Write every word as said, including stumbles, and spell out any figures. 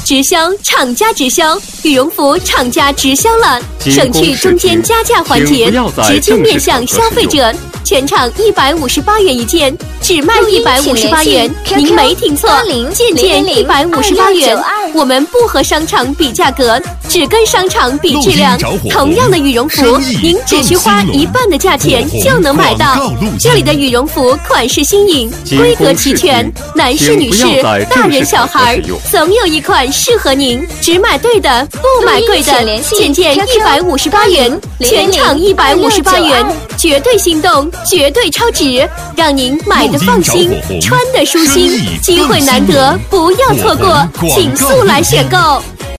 直销厂家直销，羽绒服厂家直销了，省去中间加价环节，直接面向消费者。全场一百五十八元一件，只卖一百五十八元，您没听错，件件一百五十八元。我们不和商场比价格，只跟商场比质量。同样的羽绒服，您只需花一半的价钱就能买到。这里的羽绒服款式新颖，规格齐全，男士、女士、大人、小孩，总有一款适合您。只买对的，不买贵的，件件一百五十八元，全场一百五十八元，绝对心动。绝对超值，让您买的放心，穿的舒心，机会难得，不要错过，请速来选购。